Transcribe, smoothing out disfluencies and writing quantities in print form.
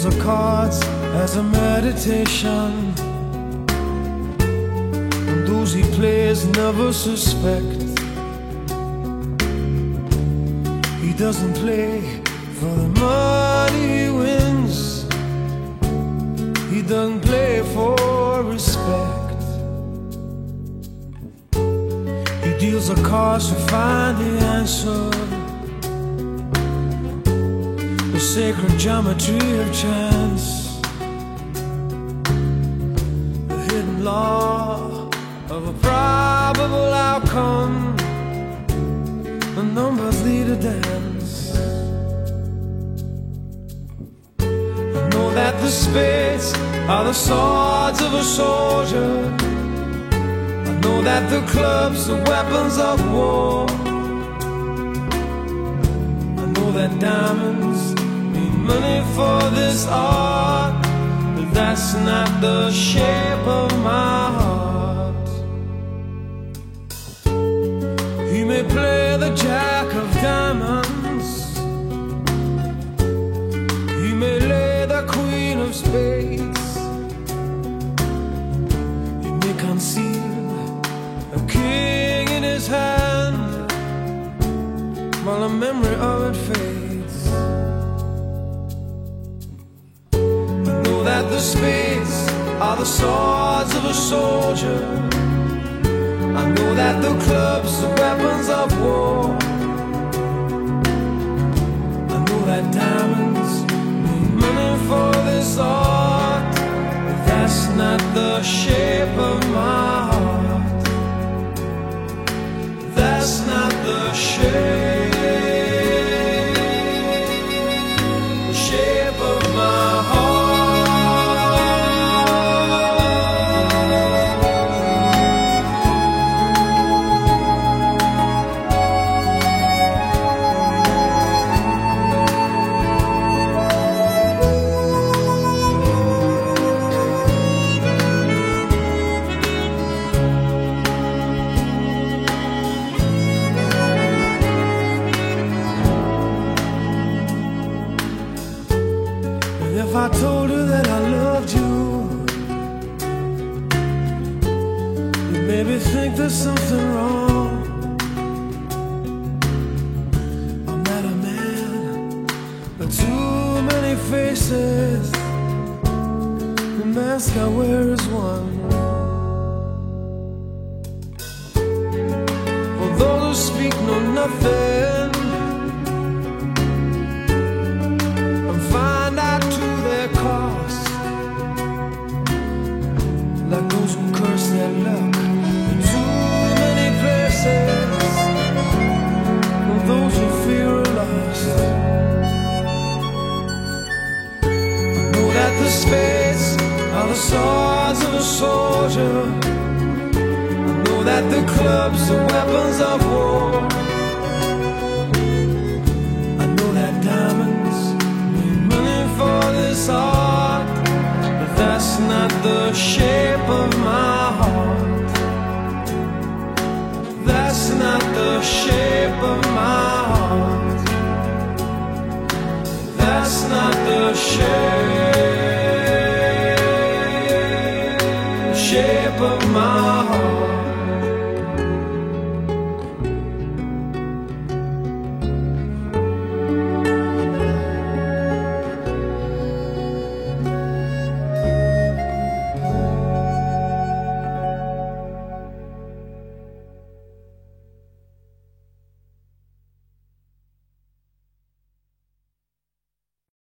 the cards as a meditation, and those he plays never suspect. He doesn't play for the money he wins, he doesn't play for respect. He deals the cards to find the answer, the sacred geometry of chance, the hidden law of a probable outcome. The numbers lead a dance. I know that the spades are the swords of a soldier. I know that the clubs are weapons of war. I know that diamonds need money for this art, but that's not the shape of my heart. He may play the jack of diamonds, he may lay the queen of spades, he may conceal a king in his hand while the memory of it fades. I know that the spades are the swords of a soldier. I know that the clubs are weapons of war. I know that diamonds need money for this art, but that's not the shape of my heart. That's not the shape of my heart. If I told you that I loved you, you'd maybe think there's something wrong. I'm not a man with too many faces, the mask I wear is one. For those who speak know nothing and find out to their cost, like those who curse their luck in too many places, and those who fear are lost. I know that the spades are the swords of a soldier. I know that the clubs are weapons of war. I know that diamonds need money for this art, but that's not the shape of my heart. That's not the shape of my heart. That's not the shape.